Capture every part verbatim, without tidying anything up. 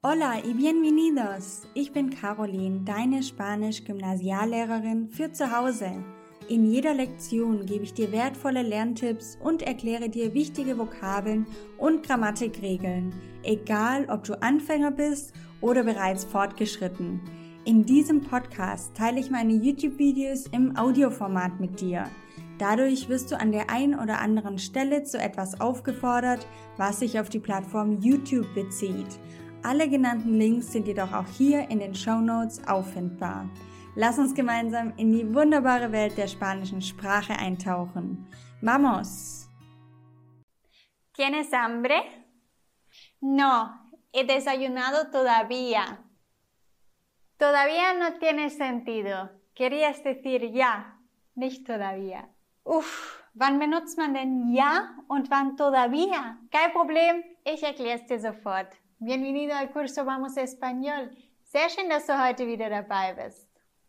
Hola y bienvenidos! Ich bin Caroline, deine Spanisch-Gymnasiallehrerin für zu Hause. In jeder Lektion gebe ich dir wertvolle Lerntipps und erkläre dir wichtige Vokabeln und Grammatikregeln, egal ob du Anfänger bist oder bereits fortgeschritten. In diesem Podcast teile ich meine YouTube-Videos im Audioformat mit dir. Dadurch wirst du an der einen oder anderen Stelle zu etwas aufgefordert, was sich auf die Plattform YouTube bezieht. Alle genannten Links sind jedoch auch hier in den Shownotes auffindbar. Lass uns gemeinsam in die wunderbare Welt der spanischen Sprache eintauchen. ¡Vamos! ¿Tienes hambre? No, he desayunado todavía. Todavía no tiene sentido. Querías decir ya, nicht todavía. Uff, wann benutzt man denn ja und wann todavía? Kein Problem, ich erkläre es dir sofort. Bienvenido al curso Vamos Español. Sehr schön, dass du heute wieder dabei bist.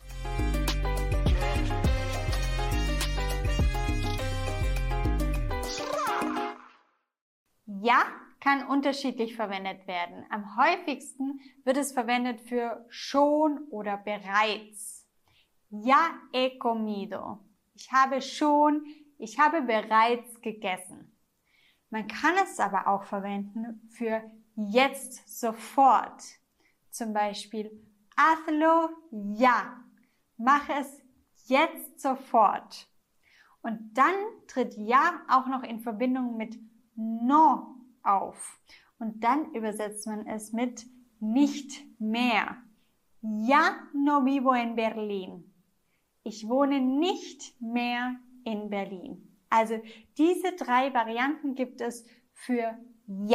Ja kann unterschiedlich verwendet werden. Am häufigsten wird es verwendet für schon oder bereits. Ya he comido. Ich habe schon, ich habe bereits gegessen. Man kann es aber auch verwenden für jetzt sofort. Zum Beispiel, hazlo ya. Mach es jetzt sofort. Und dann tritt ja auch noch in Verbindung mit no auf. Und dann übersetzt man es mit nicht mehr. Ya no vivo en Berlin. Ich wohne nicht mehr in Berlin. Also diese drei Varianten gibt es für ja.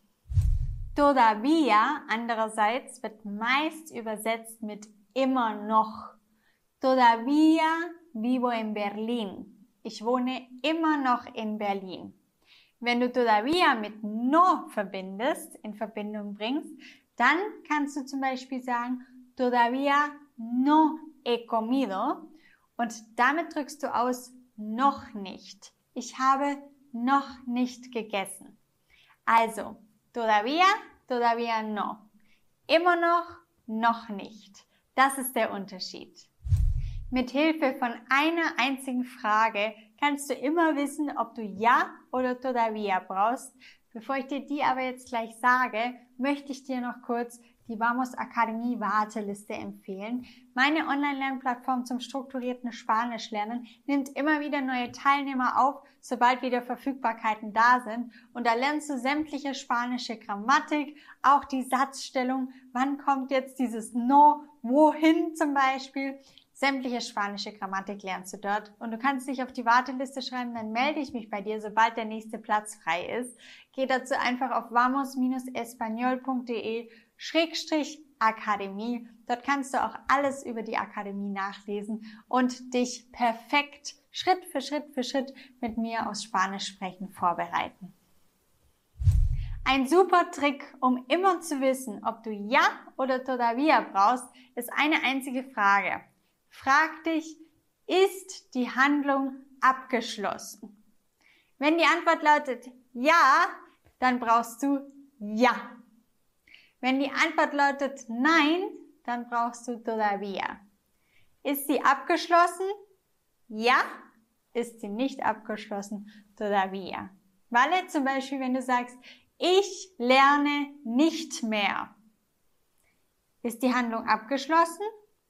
Todavía andererseits wird meist übersetzt mit immer noch. Todavía vivo en Berlin. Ich wohne immer noch in Berlin. Wenn du todavía mit no verbindest, in Verbindung bringst, dann kannst du zum Beispiel sagen, todavía no he comido und damit drückst du aus noch nicht. Ich habe noch nicht gegessen. Also, todavía, todavía no. Immer noch, noch nicht. Das ist der Unterschied. Mit Hilfe von einer einzigen Frage kannst du immer wissen, ob du ja oder todavía brauchst. Bevor ich dir die aber jetzt gleich sage, möchte ich dir noch kurz die Vamos Akademie Warteliste empfehlen. Meine Online-Lernplattform zum strukturierten Spanischlernen nimmt immer wieder neue Teilnehmer auf, sobald wieder Verfügbarkeiten da sind. Und da lernst du sämtliche spanische Grammatik, auch die Satzstellung. Wann kommt jetzt dieses no, wohin zum Beispiel? Sämtliche spanische Grammatik lernst du dort und du kannst dich auf die Warteliste schreiben, dann melde ich mich bei dir, sobald der nächste Platz frei ist. Geh dazu einfach auf vamos español punkt de Schrägstrich Akademie. Dort kannst du auch alles über die Akademie nachlesen und dich perfekt Schritt für Schritt für Schritt mit mir aufs Spanisch sprechen vorbereiten. Ein super Trick, um immer zu wissen, ob du ja oder todavía brauchst, ist eine einzige Frage. Frag dich, ist die Handlung abgeschlossen? Wenn die Antwort lautet ja, dann brauchst du ja. Wenn die Antwort lautet nein, dann brauchst du todavía. Ist sie abgeschlossen? Ja. Ist sie nicht abgeschlossen? Todavía. Vale? Zum Beispiel, wenn du sagst, ich lerne nicht mehr. Ist die Handlung abgeschlossen?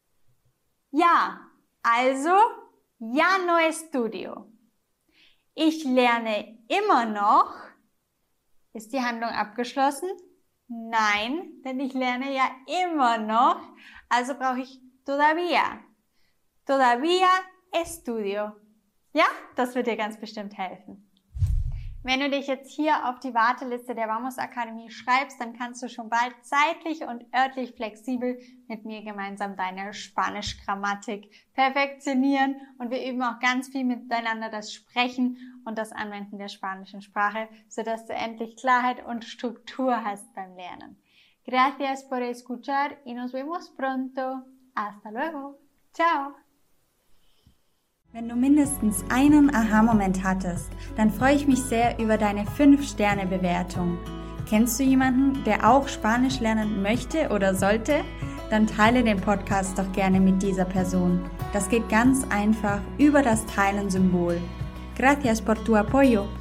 Ja, also ya no estudio. Ich lerne immer noch. Ist die Handlung abgeschlossen? Nein, denn ich lerne ja immer noch. Also brauche ich todavía. Todavía estudio. Ja, das wird dir ganz bestimmt helfen. Wenn du dich jetzt hier auf die Warteliste der Vamos Akademie schreibst, dann kannst du schon bald zeitlich und örtlich flexibel mit mir gemeinsam deine Spanisch-Grammatik perfektionieren und wir üben auch ganz viel miteinander das Sprechen und das Anwenden der spanischen Sprache, sodass du endlich Klarheit und Struktur hast beim Lernen. Gracias por escuchar y nos vemos pronto. Hasta luego. Ciao. Wenn du mindestens einen Aha-Moment hattest, dann freue ich mich sehr über deine fünf Sterne Bewertung. Kennst du jemanden, der auch Spanisch lernen möchte oder sollte? Dann teile den Podcast doch gerne mit dieser Person. Das geht ganz einfach über das Teilen-Symbol. Gracias por tu apoyo.